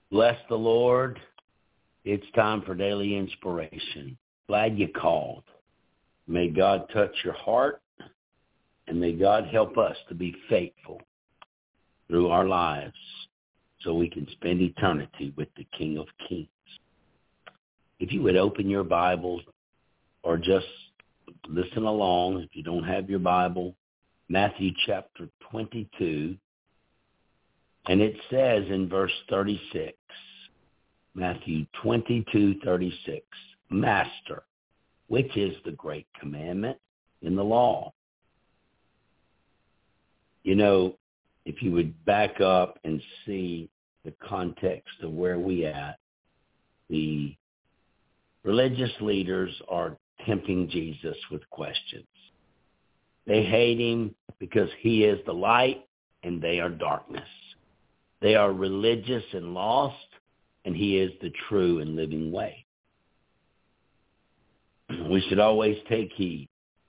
Bless the Lord. It's time for daily inspiration. Glad you called. May God touch your heart, and may God help us to be faithful through our lives so we can spend eternity with the King of Kings. If you would open your Bible or just listen along, if you don't have your Bible, Matthew chapter 22, and it says in verse 36, Matthew 22:36, Master, which is the great commandment in the law? You know, if you would back up and see the context of where we at, the religious leaders are tempting Jesus with questions. They hate him because he is the light and they are darkness. They are religious and lost, and he is the true and living way. We should always take heed.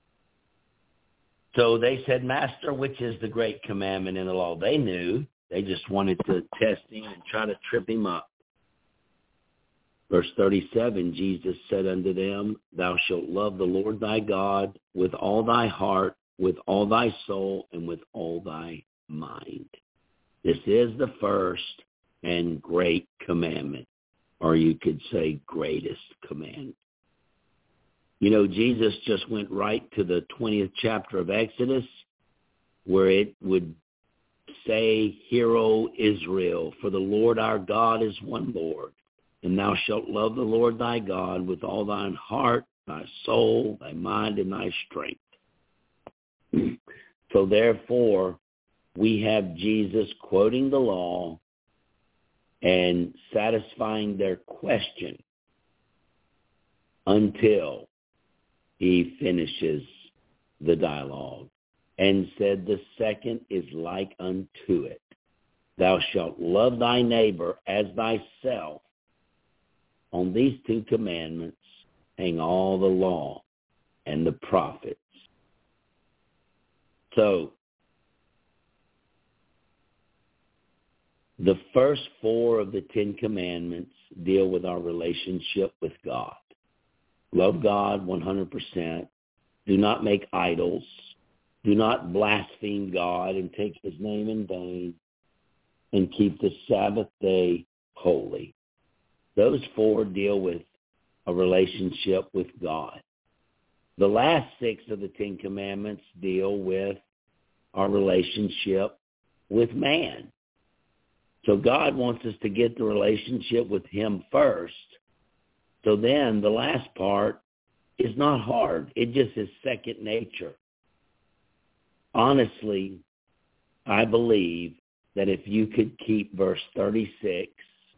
So they said, Master, which is the great commandment in the law? They knew. They just wanted to test him and try to trip him up. Verse 37, Jesus said unto them, Thou shalt love the Lord thy God with all thy heart, with all thy soul, and with all thy mind. This is the first and great commandment, or you could say greatest commandment. You know, Jesus just went right to the 20th chapter of Exodus, where it would say, Hear, O Israel, for the Lord our God is one Lord, and thou shalt love the Lord thy God with all thine heart, thy soul, thy mind, and thy strength. So therefore, we have Jesus quoting the law and satisfying their question until he finishes the dialogue and said, the second is like unto it. Thou shalt love thy neighbor as thyself. On these two commandments hang all the law and the prophets. So, the first four of the 10 commandments deal with our relationship with God. Love God 100%. Do not make idols. Do not blaspheme God and take his name in vain. And keep the Sabbath day holy. Those four deal with a relationship with God. The last 6 of the 10 commandments deal with our relationship with man. So God wants us to get the relationship with him first. So then the last part is not hard. It just is second nature. Honestly, I believe that if you could keep verse 36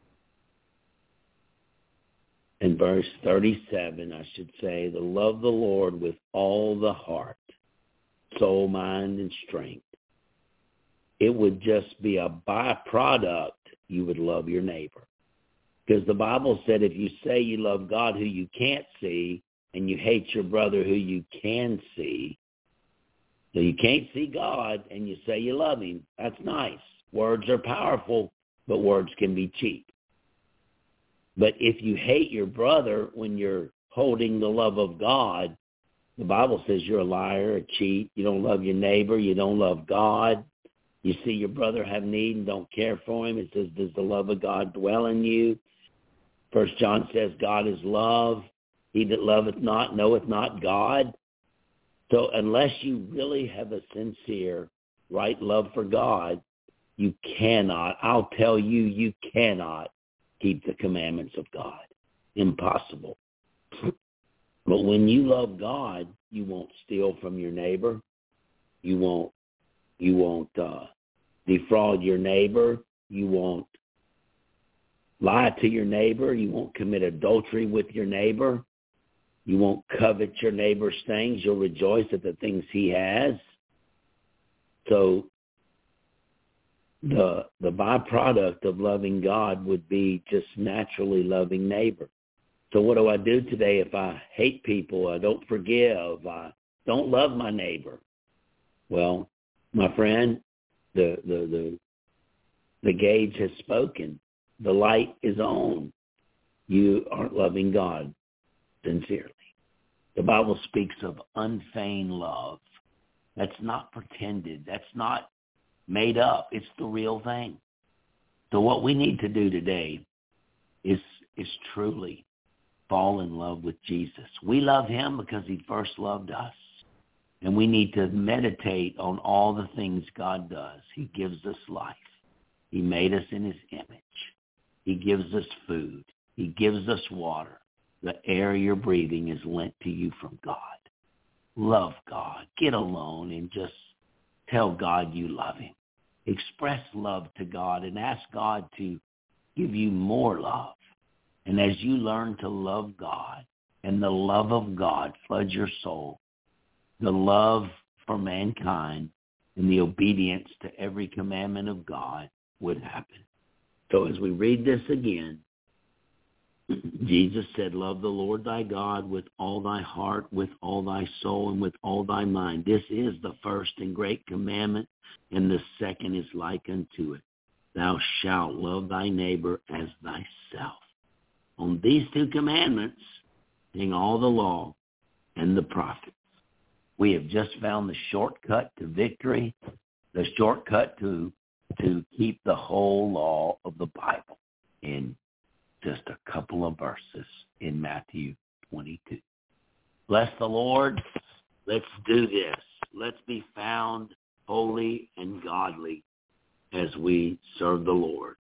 and verse 37, I should say, to love the Lord with all the heart, soul, mind, and strength, it would just be a byproduct. You would love your neighbor. Because the Bible said if you say you love God who you can't see and you hate your brother who you can see, so you can't see God and you say you love him, that's nice. Words are powerful, but words can be cheap. But if you hate your brother when you're holding the love of God, the Bible says you're a liar, a cheat. You don't love your neighbor. You don't love God. You see your brother have need and don't care for him. It says, does the love of God dwell in you? 1 John says, God is love. He that loveth not knoweth not God. So unless you really have a sincere, right love for God, you cannot, I'll tell you, you cannot keep the commandments of God. Impossible. But when you love God, you won't steal from your neighbor. You won't defraud your neighbor. You won't lie to your neighbor. You won't commit adultery with your neighbor. You won't covet your neighbor's things. You'll rejoice at the things he has. So the byproduct of loving God would be just naturally loving neighbor. So what do I do today if I hate people, I don't forgive, I don't love my neighbor? Well, my friend, the gauge has spoken. the light is on, you aren't loving God sincerely. The Bible speaks of unfeigned love. That's not pretended. That's not made up. It's the real thing. So what we need to do today is truly fall in love with Jesus. We love him because he first loved us. And we need to meditate on all the things God does. He gives us life. He made us in his image. He gives us food. He gives us water. The air you're breathing is lent to you from God. Love God. Get alone and just tell God you love him. Express love to God and ask God to give you more love. And as you learn to love God and the love of God floods your soul, the love for mankind and the obedience to every commandment of God would happen. So as we read this again, Jesus said, love the Lord thy God with all thy heart, with all thy soul, and with all thy mind. This is the first and great commandment, and the second is like unto it. Thou shalt love thy neighbor as thyself. On these two commandments hang all the law and the prophets. We have just found the shortcut to victory, the shortcut to keep the whole law of the Bible in just a couple of verses in Matthew 22. Bless the Lord. Let's do this. Let's be found holy and godly as we serve the Lord.